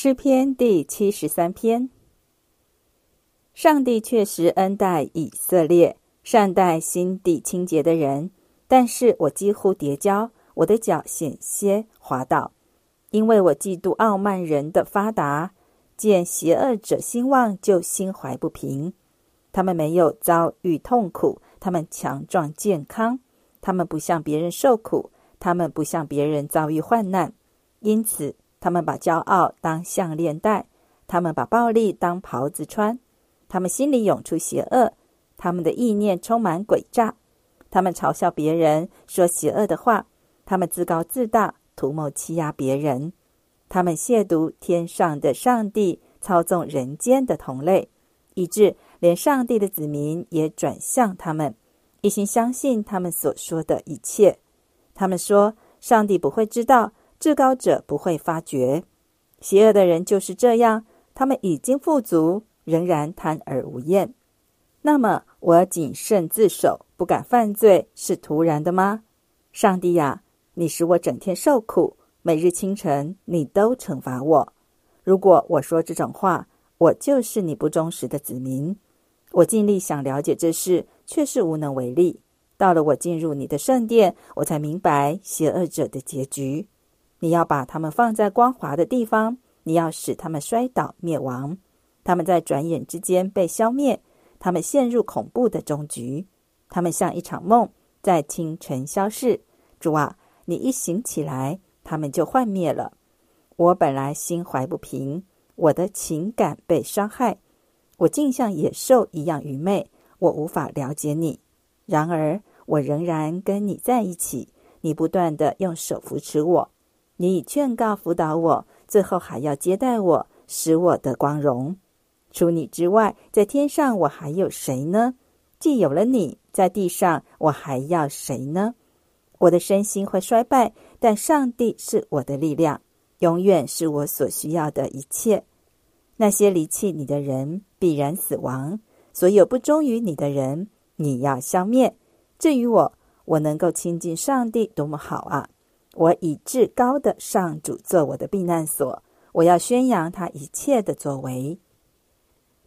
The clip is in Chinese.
诗篇第73篇。上帝确实恩待以色列，善待心地清洁的人，但是我几乎跌跤，我的脚险些滑倒，因为我嫉妒傲慢人的发达，见邪恶者兴旺就心怀不平。他们没有遭遇痛苦，他们强壮健康，他们不向别人受苦，他们不向别人遭遇患难，因此他们把骄傲当项链戴，他们把暴力当袍子穿，他们心里涌出邪恶，他们的意念充满诡诈，他们嘲笑别人，说邪恶的话，他们自高自大，图谋欺压别人，他们亵渎天上的上帝，操纵人间的同类，以致连上帝的子民也转向他们，一心相信他们所说的一切。他们说，上帝不会知道，至高者不会发觉。邪恶的人就是这样，他们已经富足，仍然贪而无厌。那么我谨慎自守，不敢犯罪，是徒然的吗？上帝呀，你使我整天受苦，每日清晨你都惩罚我。如果我说这种话，我就是你不忠实的子民。我尽力想了解这事，却是无能为力。到了我进入你的圣殿，我才明白邪恶者的结局。你要把他们放在光滑的地方，你要使他们摔倒灭亡。他们在转眼之间被消灭，他们陷入恐怖的终局。他们像一场梦，在清晨消逝。主啊，你一醒起来，他们就幻灭了。我本来心怀不平，我的情感被伤害，我竟像野兽一样愚昧，我无法了解你。然而我仍然跟你在一起，你不断地用手扶持我，你以劝告辅导我，最后还要接待我，使我得光荣。除你之外，在天上我还有谁呢？既有了你，在地上我还要谁呢？我的身心会衰败，但上帝是我的力量，永远是我所需要的一切。那些离弃你的人必然死亡，所有不忠于你的人你要消灭。至于我，我能够亲近上帝，多么好啊！我以至高的上主做我的避难所，我要宣扬他一切的作为。